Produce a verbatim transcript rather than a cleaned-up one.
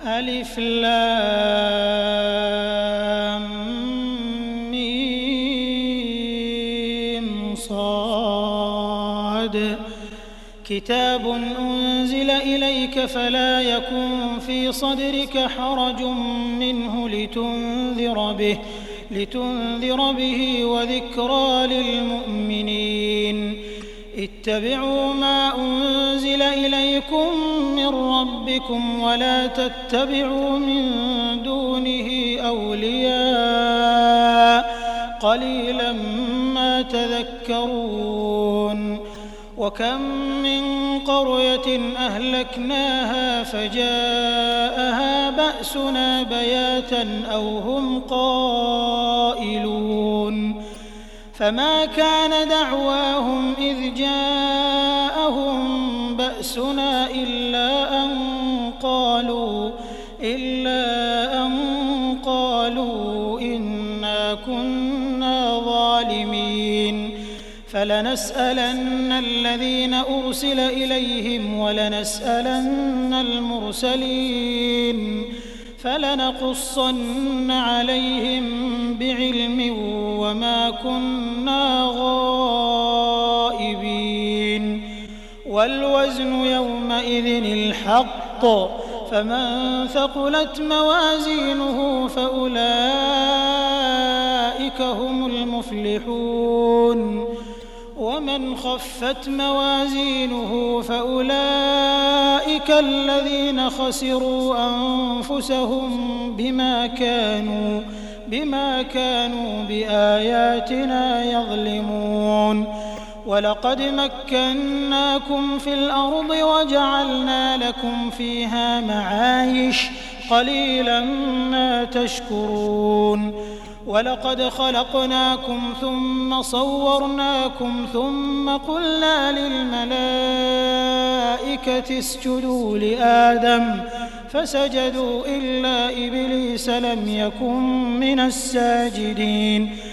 ألف لام ميم صاد كتاب أنزل إليك فلا يكن في صدرك حرج منه لتنذر به لتنذر به وذكرى للمؤمنين اتبعوا ما أنزل إليكم من ربكم ولا تتبعوا من دونه أولياء قليلا ما تذكرون وكم من قرية أهلكناها فجاءها بأسنا بياتا أو هم قائلون فما كان دعواهم إذ جاءهم بأسنا إلا أن قالوا إلا أن قالوا إنا كنا ظالمين فلنسألن الذين أرسل إليهم ولنسألن المرسلين فلنقصن عليهم بعلم وما كنا غائبين والوزن يومئذ الحق فمن ثقلت موازينه فأولئك هم المفلحون ومن خفت موازينه فأولئك الذين خسروا أنفسهم بما كانوا بما كانوا بآياتنا يظلمون ولقد مكناكم في الأرض وجعلنا لكم فيها معايش قليلا ما تشكرون ولقد خلقناكم ثم صورناكم ثم قلنا للملائكة اسجدوا لآدم فسجدوا إلا إبليس لم يكن من الساجدين